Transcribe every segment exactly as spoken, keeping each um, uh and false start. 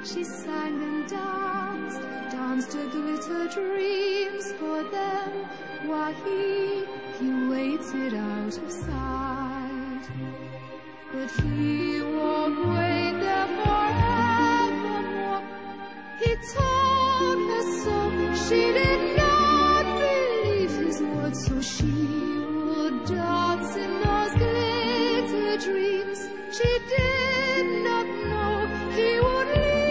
She sang and danced, danced her glitter dreams for them, while he, he waited out of sight. But he won't wait there forevermore. He told her so, she did not believe his words, so she would dance in those glitter dreams. She did not know he would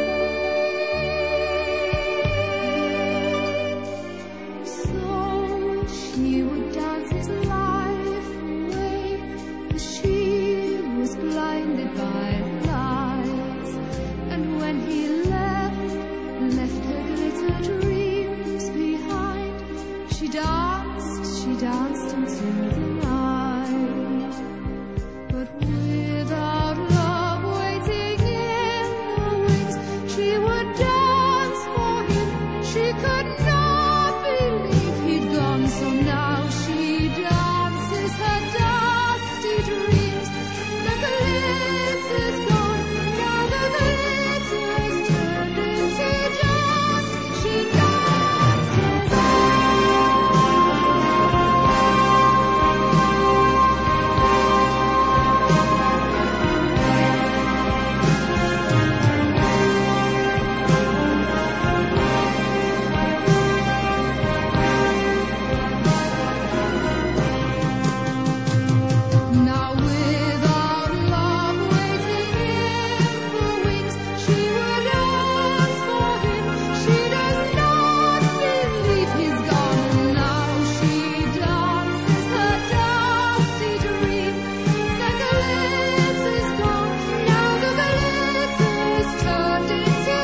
leave. So she would dance his life away, 'cause she was blinded by lights. And when he left, left her glitter dreams behind, she danced, she danced into the night. But without love waiting in the wings, she would dance for him. She could not believe he'd gone, so now she dances her dusty dreams. The glitter's gone, now the glitter's turned into dust. She dances now without love waiting in the wings. She would dance for him. She does not believe he's gone. Now she dances her dusty dream. The glitter's gone. Now the glitter's turned into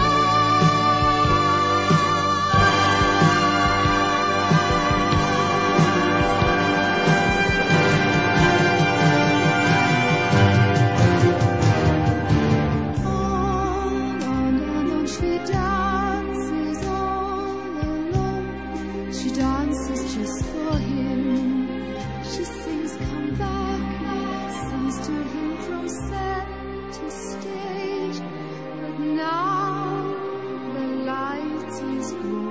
on and on she dances all alone. She dances just for him. She sings, come back, sings to him from center stage. But now the light is gone.